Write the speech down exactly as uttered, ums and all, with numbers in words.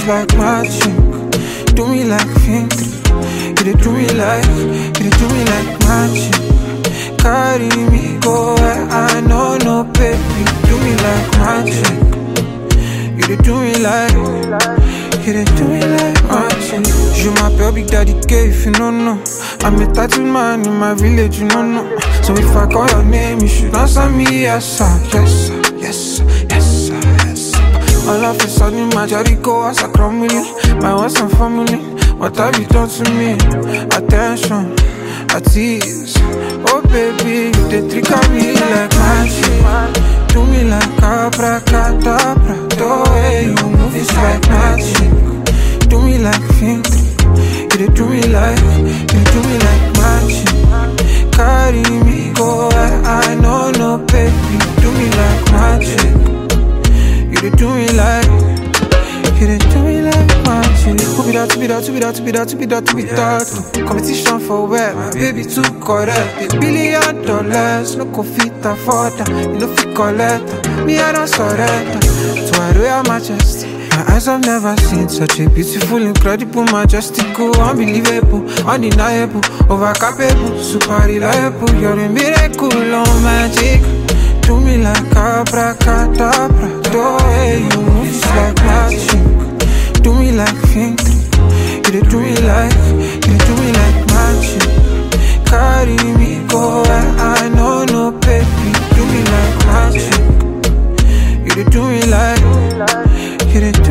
it's like magic. Do me like Fintry. You dey do me like, you dey do me like magic. Carry me go where I know no baby. Do me like magic. You dey do me like, you dey do me like magic. Je m'appelle Big Daddy K if you don't know. I'm a tattooed man in my village, you don't know. So if I call your name, you should answer me yes sir, yes sir, yes sir, yes sir, yes sir. All of a sudden my jolly go as a crumbling. My wife and family, what have you done to me? Attention, at ease. Oh baby, you dey trigger me like magic. Do me like abracadabra. The way you move is like magic. Do me like Fintry. You dey do me like, you dey do me like magic. Carry me go where I know no baby. Do me like magic. You dey do me like, you dey do me like magic. Who be that, to be that, to be that, to be that, to be that, to be that? Competition for where my baby too correct. A billion dollars, no go fit afford that. You no fit collect that. Me I don't surrender to a royal majesty. My eyes have never seen such a beautiful, incredible, majestical, unbelievable, undeniable, overcapable, super reliable. You're a miracle, oh magic. Do me like abracadabra. The way you move is like magic. Do me like Fintry. You dey do me like, you dey do me like magic. Carry me go where I know no baby. Do me like magic. You dey do me like, you dey do